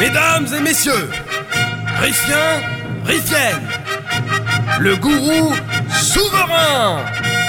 Mesdames et messieurs, Riffien, Riffienne, le gourou souverain.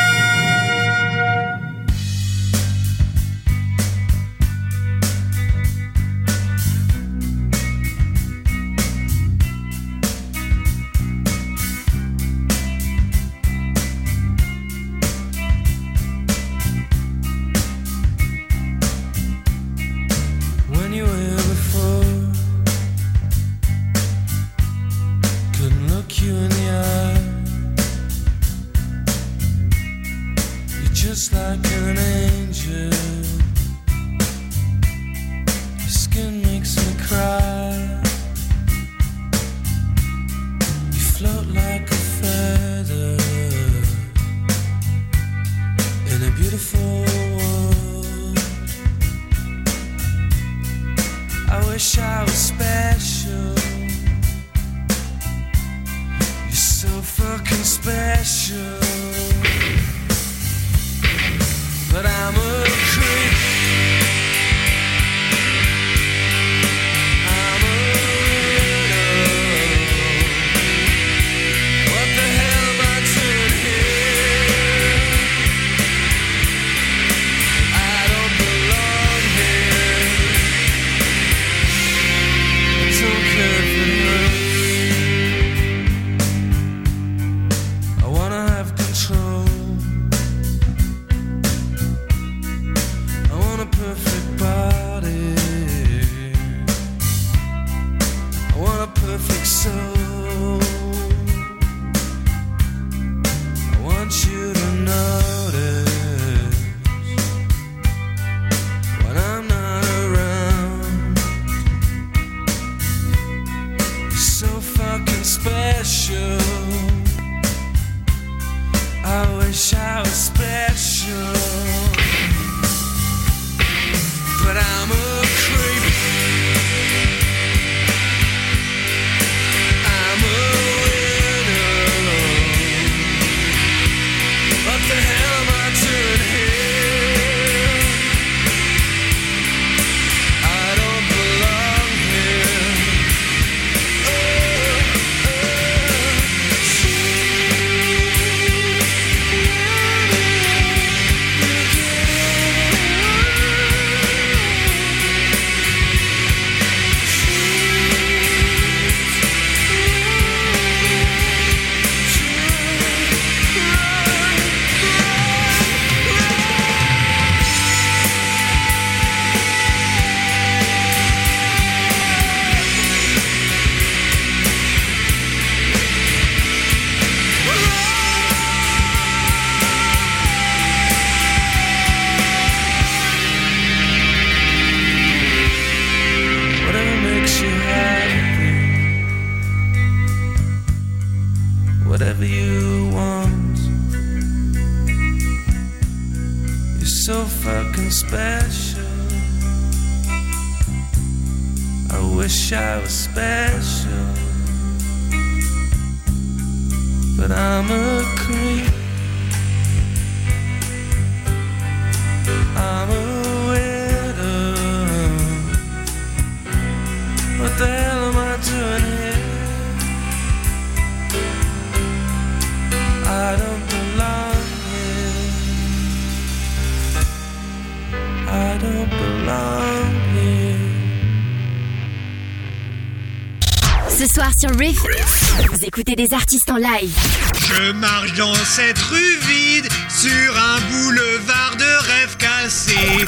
Ce soir sur Riff, vous écoutez des artistes en live. Je marche dans cette rue vide, sur un boulevard de rêves cassés.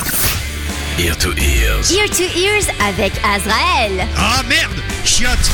Ear to Ears. Ear to Ears avec Azrael. Ah merde, chiotte.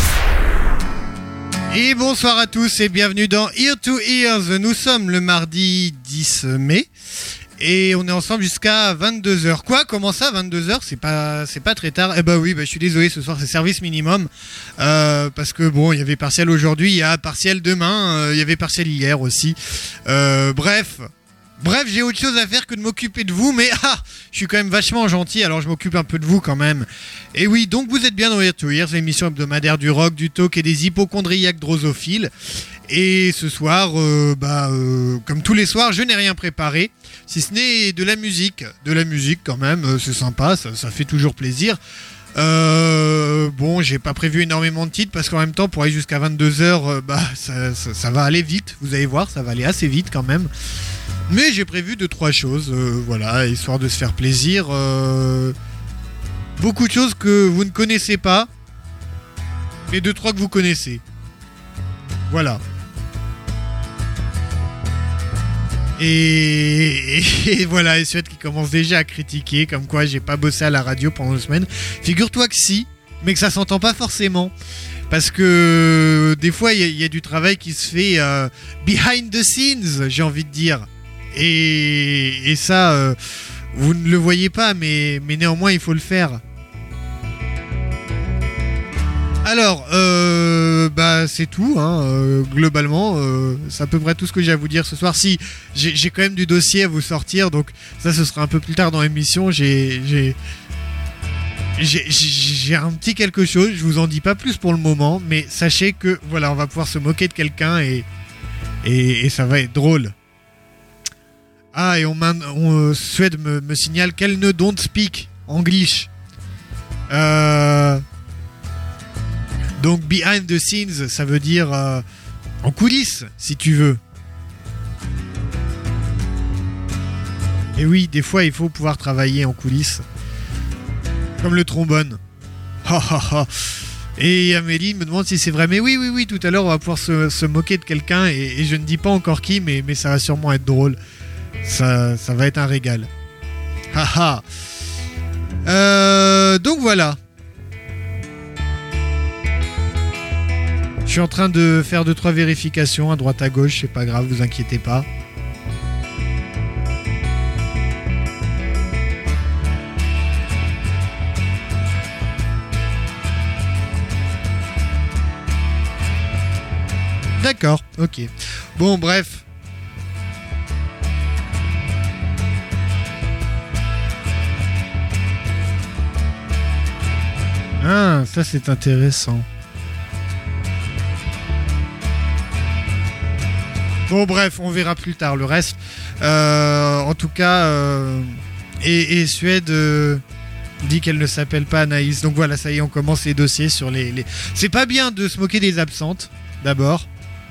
Et bonsoir à tous et bienvenue dans Ear to Ears. Nous sommes le mardi 10 mai. Et on est ensemble jusqu'à 22h. Quoi ? Comment ça, 22h ? C'est pas très tard. Eh bah oui, je suis désolé, ce soir c'est service minimum. Parce que bon, il y avait partiel aujourd'hui, il y a partiel demain, il y avait partiel hier aussi. Bref, j'ai autre chose à faire que de m'occuper de vous, mais je suis quand même vachement gentil, alors je m'occupe un peu de vous quand même. Et oui, donc vous êtes bien dans Ear to Ears, l'émission hebdomadaire du rock, du talk et des hypochondriaques drosophiles. Et ce soir, comme tous les soirs, je n'ai rien préparé, si ce n'est de la musique quand même, c'est sympa, ça fait toujours plaisir. Bon, j'ai pas prévu énormément de titres parce qu'en même temps, pour aller jusqu'à 22h, ça va aller vite. Vous allez voir, ça va aller assez vite quand même. Mais j'ai prévu 2-3 choses, voilà, histoire de se faire plaisir. Beaucoup de choses que vous ne connaissez pas, et 2-3 que vous connaissez. Voilà. Et voilà, et Suède qui commence déjà à critiquer, comme quoi j'ai pas bossé à la radio pendant 2 semaines. Figure-toi que si, mais que ça s'entend pas forcément. Parce que des fois, il y a du travail qui se fait behind the scenes, j'ai envie de dire. Et ça, vous ne le voyez pas, mais néanmoins, il faut le faire. Alors, c'est tout, hein, globalement, c'est à peu près tout ce que j'ai à vous dire ce soir. Si, j'ai quand même du dossier à vous sortir, donc ça, ce sera un peu plus tard dans l'émission. J'ai un petit quelque chose, je vous en dis pas plus pour le moment, mais sachez que, voilà, on va pouvoir se moquer de quelqu'un et ça va être drôle. Ah, et Suède me signale qu'elle ne don't speak English. Donc behind the scenes, ça veut dire en coulisses, si tu veux. Et oui, des fois, il faut pouvoir travailler en coulisses. Comme le trombone. Et Amélie me demande si c'est vrai. Mais oui, tout à l'heure, on va pouvoir se moquer de quelqu'un. Et je ne dis pas encore qui, mais ça va sûrement être drôle. Ça va être un régal. Donc voilà. Je suis en train de faire 2-3 vérifications à droite à gauche, c'est pas grave, vous inquiétez pas. D'accord, ok. Bon, bref. Ah, ça c'est intéressant. Bon bref, on verra plus tard le reste. En tout cas, et Suède dit qu'elle ne s'appelle pas Anaïs. Donc voilà, ça y est, on commence les dossiers sur les... C'est pas bien de se moquer des absentes, d'abord.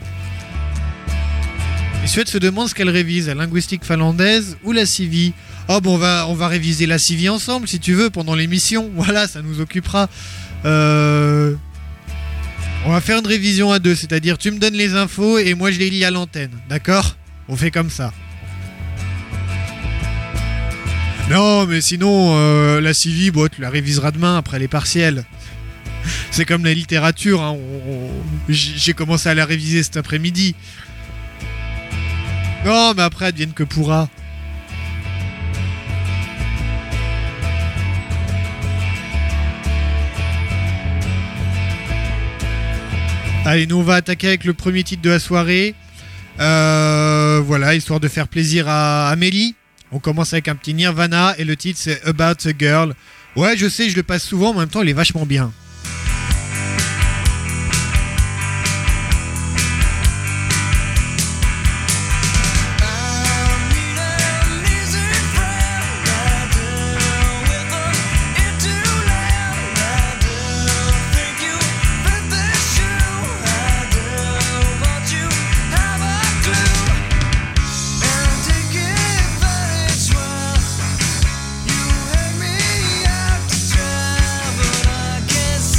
Et Suède se demande ce qu'elle révise, la linguistique finlandaise ou la CIVI. Oh bon, on va réviser la CIVI ensemble, si tu veux, pendant l'émission. Voilà, ça nous occupera. On va faire une révision à 2, c'est-à-dire tu me donnes les infos et moi je les lis à l'antenne, d'accord ? On fait comme ça. Non, mais sinon, la CIVI, tu la réviseras demain après les partiels. C'est comme la littérature, hein, j'ai commencé à la réviser cet après-midi. Non, mais après, advienne que pourra. Allez, nous on va attaquer avec le premier titre de la soirée. Voilà, histoire de faire plaisir à Amélie. On commence avec un petit Nirvana et le titre c'est About a Girl. Ouais, je sais, je le passe souvent, mais en même temps il est vachement bien. Can't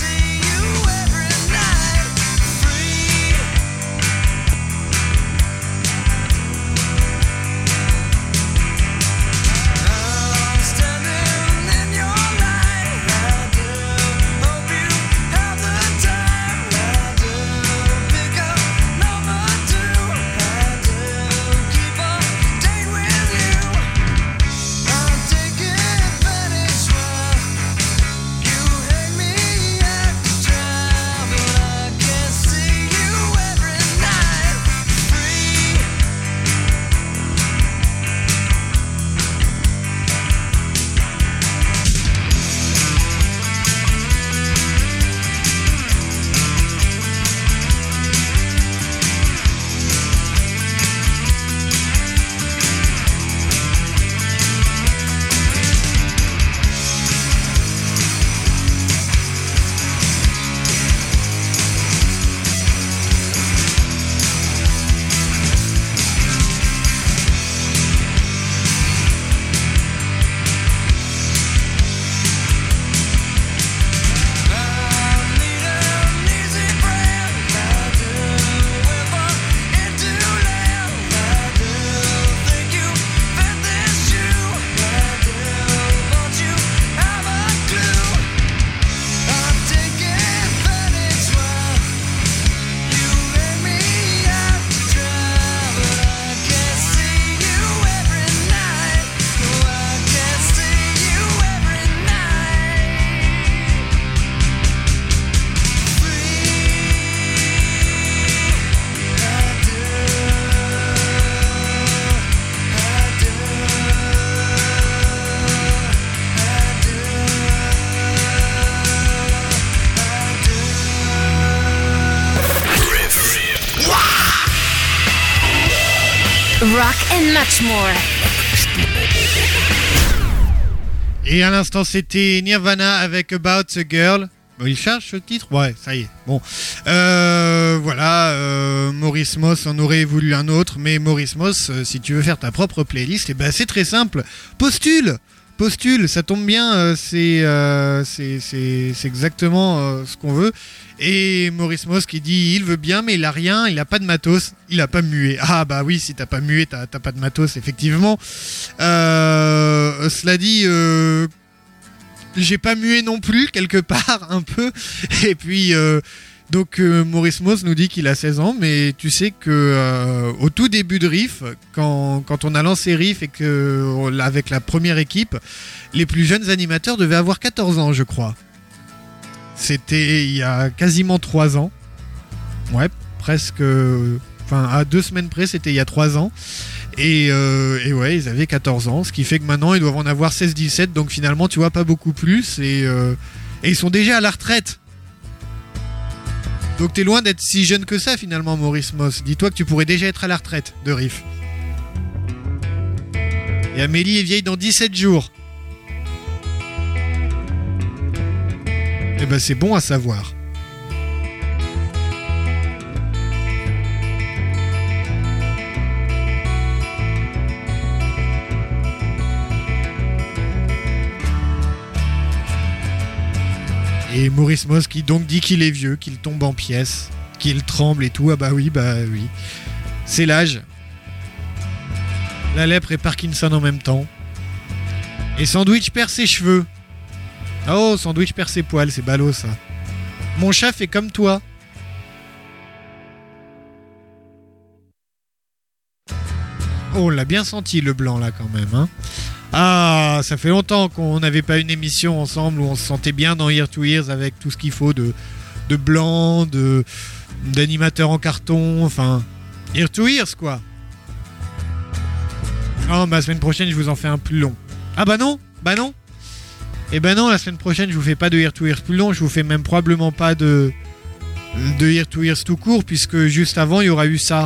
rock and much more. Et à l'instant, c'était Nirvana avec About a Girl. Bon, il cherche le titre ? Ouais, ça y est. Bon. Voilà, Maurice Moss en aurait voulu un autre, mais Maurice Moss, si tu veux faire ta propre playlist, eh ben, c'est très simple. Postule, ça tombe bien, c'est exactement ce qu'on veut. Et Maurice Moss qui dit il veut bien, mais il a rien, il a pas de matos, il a pas mué. Ah bah oui, si t'as pas mué, t'as pas de matos, effectivement. Cela dit, j'ai pas mué non plus, quelque part, un peu. Et puis, donc Maurice Moss nous dit qu'il a 16 ans, mais tu sais que au tout début de Riff, quand on a lancé Riff et que avec la première équipe, les plus jeunes animateurs devaient avoir 14 ans, je crois. C'était il y a quasiment 3 ans. Ouais, presque. Enfin, à 2 semaines près, c'était il y a 3 ans. Et ouais, ils avaient 14 ans, ce qui fait que maintenant, ils doivent en avoir 16-17. Donc finalement, tu vois, pas beaucoup plus. Et ils sont déjà à la retraite. Donc t'es loin d'être si jeune que ça, finalement, Maurice Moss. Dis-toi que tu pourrais déjà être à la retraite de Riff. Et Amélie est vieille dans 17 jours. Eh ben c'est bon à savoir. Et Maurice Moss qui donc dit qu'il est vieux, qu'il tombe en pièces, qu'il tremble et tout. Ah bah oui. C'est l'âge. La lèpre et Parkinson en même temps. Et Sandwich perd ses cheveux. Oh, Sandwich perd ses poils, c'est ballot ça. Mon chat fait comme toi. Oh, on l'a bien senti le blanc là quand même, hein. Ah, ça fait longtemps qu'on n'avait pas une émission ensemble où on se sentait bien dans Ear to Ears avec tout ce qu'il faut de blanc, d'animateur en carton, enfin, Ear to Ears quoi. Oh, bah la semaine prochaine je vous en fais un plus long. Ah bah non. Eh ben non, la semaine prochaine, je vous fais pas de Ear to Ears plus long, je vous fais même probablement pas de Ear to Ears tout court, puisque juste avant, il y aura eu ça.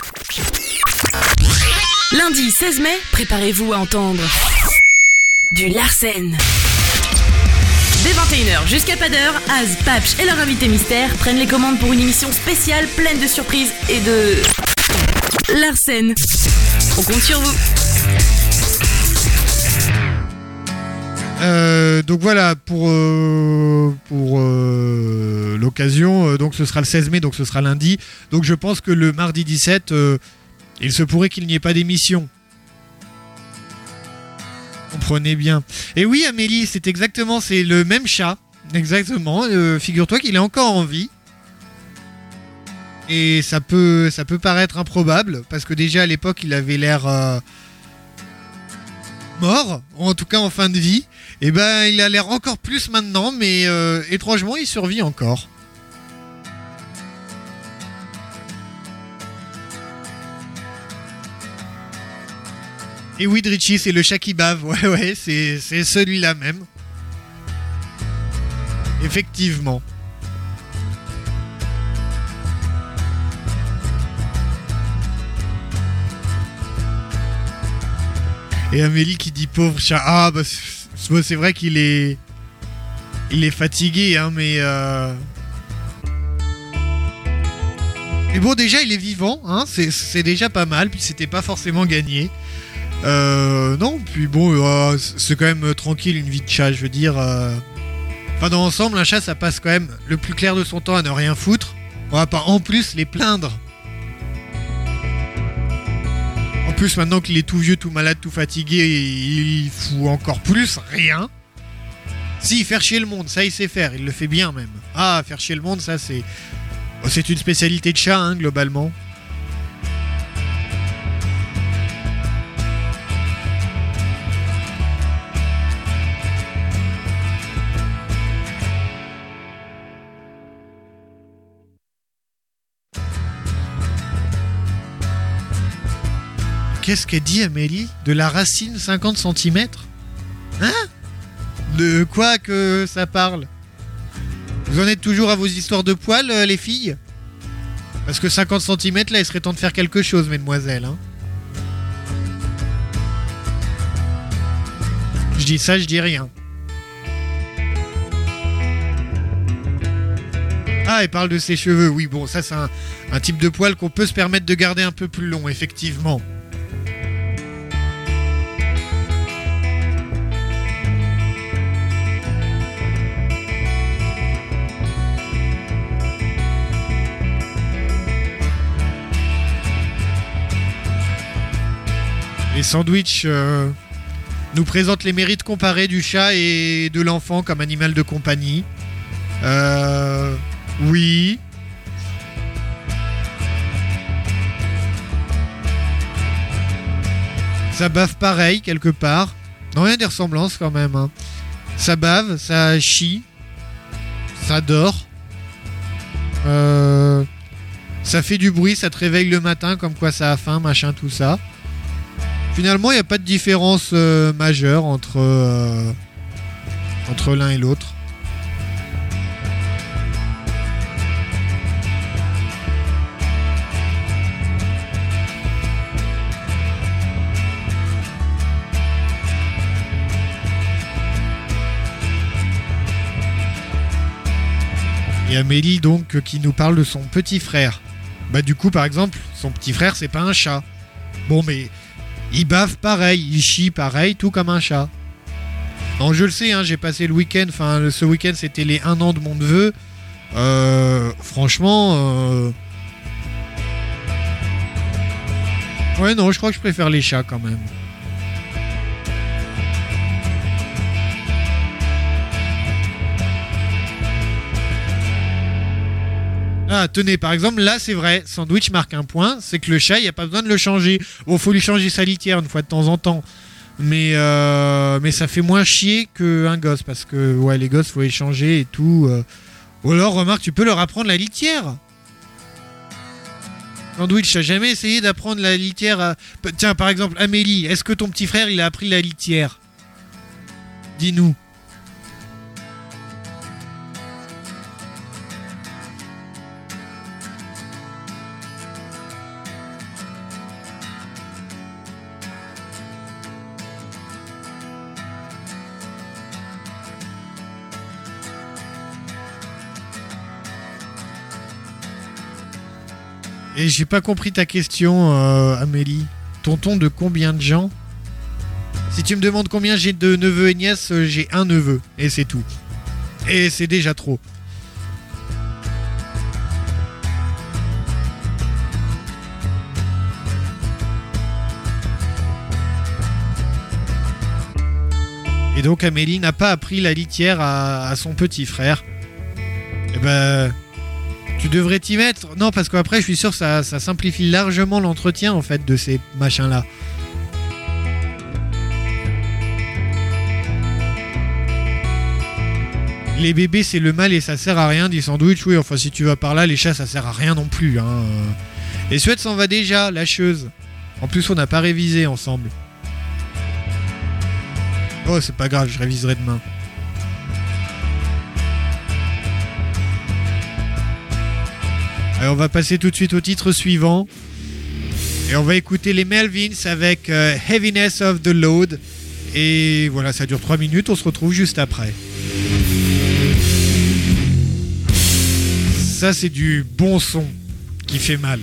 Lundi 16 mai, préparez-vous à entendre du Larsen. Dès 21h jusqu'à pas d'heure, Az, Papch et leur invité mystère prennent les commandes pour une émission spéciale pleine de surprises et de Larsen. On compte sur vous. Donc voilà pour l'occasion, donc ce sera le 16 mai, donc ce sera lundi. Donc je pense que le mardi 17, il se pourrait qu'il n'y ait pas d'émission. Comprenez bien. Et oui Amélie, c'est le même chat, exactement. Figure-toi qu'il est encore en vie. Et ça peut paraître improbable parce que déjà à l'époque il avait l'air mort, ou en tout cas en fin de vie. Et ben il a l'air encore plus maintenant, mais étrangement il survit encore. Et oui Richie, c'est le chat qui bave, ouais, c'est celui-là même. Effectivement. Et Amélie qui dit pauvre chat. Ah bah c'est vrai qu'il est fatigué, hein, mais bon déjà il est vivant, hein, c'est déjà pas mal, puis c'était pas forcément gagné. Non, puis bon, c'est quand même tranquille une vie de chat, je veux dire. Enfin dans l'ensemble, un chat ça passe quand même le plus clair de son temps à ne rien foutre. On va pas en plus les plaindre. En plus, maintenant qu'il est tout vieux, tout malade, tout fatigué, il fout encore plus rien. Si, faire chier le monde, ça il sait faire, il le fait bien même. Ah, faire chier le monde, ça c'est une spécialité de chat, hein, globalement. Qu'est-ce qu'elle dit Amélie ? De la racine 50 cm ? Hein ? De quoi que ça parle ? Vous en êtes toujours à vos histoires de poils, les filles ? Parce que 50 cm, là, il serait temps de faire quelque chose, mesdemoiselles. Hein ? Je dis ça, je dis rien. Ah, elle parle de ses cheveux. Oui, bon, ça c'est un type de poil qu'on peut se permettre de garder un peu plus long, effectivement. Les sandwichs nous présentent les mérites comparés du chat et de l'enfant comme animal de compagnie. Oui. Ça bave pareil quelque part. Non, il y a des ressemblances quand même. Hein. Ça bave, ça chie, ça dort. Ça fait du bruit, ça te réveille le matin comme quoi ça a faim, machin, tout ça. Finalement, il n'y a pas de différence majeure entre l'un et l'autre. Et Amélie donc qui nous parle de son petit frère. Bah du coup par exemple, son petit frère c'est pas un chat. Bon mais il bave pareil, il chie pareil, tout comme un chat. Non je le sais, hein, j'ai passé le week-end, enfin ce week-end c'était les 1 an de mon neveu. Franchement... Ouais non, je crois que je préfère les chats quand même. Ah, tenez, par exemple, là, c'est vrai, Sandwich marque un point, c'est que le chat, il n'y a pas besoin de le changer. Bon, faut lui changer sa litière une fois de temps en temps. Mais ça fait moins chier qu'un gosse, parce que, ouais, les gosses, faut les changer et tout. Ou alors, remarque, tu peux leur apprendre la litière. Sandwich, t'as jamais essayé d'apprendre la litière à... Tiens, par exemple, Amélie, est-ce que ton petit frère, il a appris la litière ? Dis-nous. Et j'ai pas compris ta question, Amélie. Tonton de combien de gens ? Si tu me demandes combien j'ai de neveux et nièces, j'ai un neveu. Et c'est tout. Et c'est déjà trop. Et donc Amélie n'a pas appris la litière à son petit frère. Et ben... Tu devrais t'y mettre. Non, parce qu'après, je suis sûr que ça simplifie largement l'entretien, en fait, de ces machins-là. Les bébés, c'est le mal et ça sert à rien, dit Sandwich. Oui, enfin, si tu vas par là, les chats, ça sert à rien non plus. Hein. Et Suède s'en va déjà, lâcheuse. En plus, on n'a pas révisé ensemble. Oh, c'est pas grave, je réviserai demain. Alors on va passer tout de suite au titre suivant. Et on va écouter les Melvins avec Heaviness of the Load. Et voilà, ça dure 3 minutes, on se retrouve juste après. Ça c'est du bon son qui fait mal.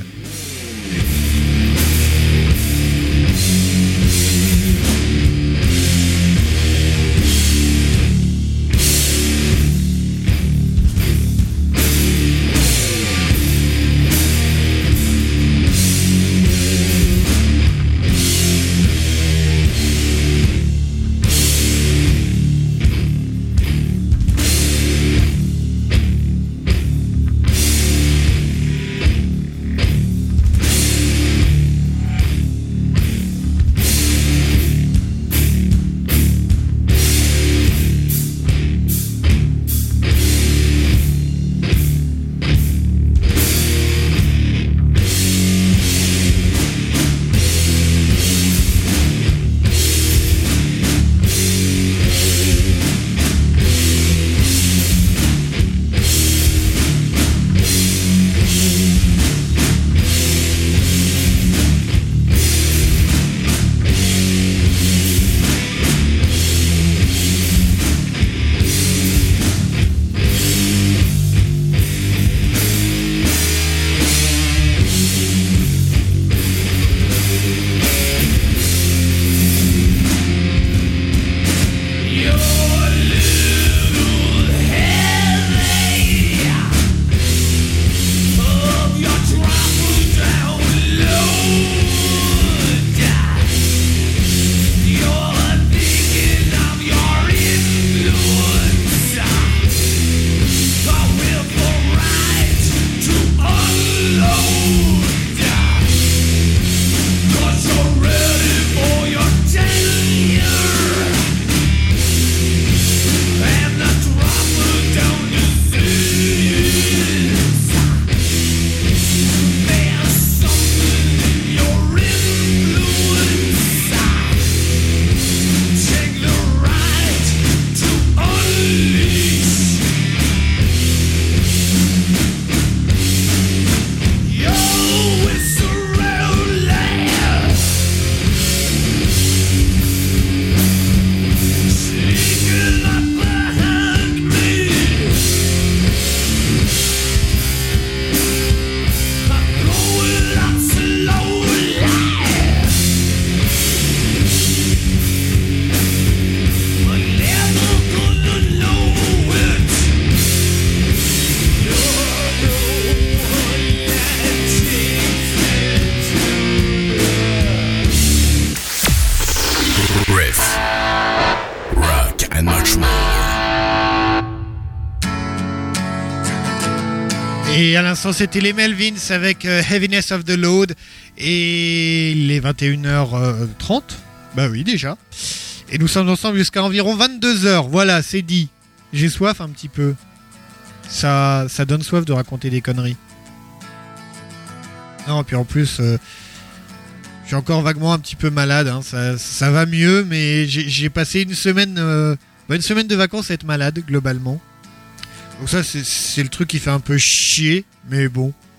Rock and much more. Et à l'instant, c'était les Melvins avec Heaviness of the Load. Et il est 21h30. Bah oui, déjà. Et nous sommes ensemble jusqu'à environ 22h. Voilà, c'est dit. J'ai soif un petit peu. Ça donne soif de raconter des conneries. Non, puis en plus, je suis encore vaguement un petit peu malade. Hein. Ça va mieux, mais j'ai passé une semaine de vacances à être malade, globalement. Donc ça, c'est le truc qui fait un peu chier, mais bon.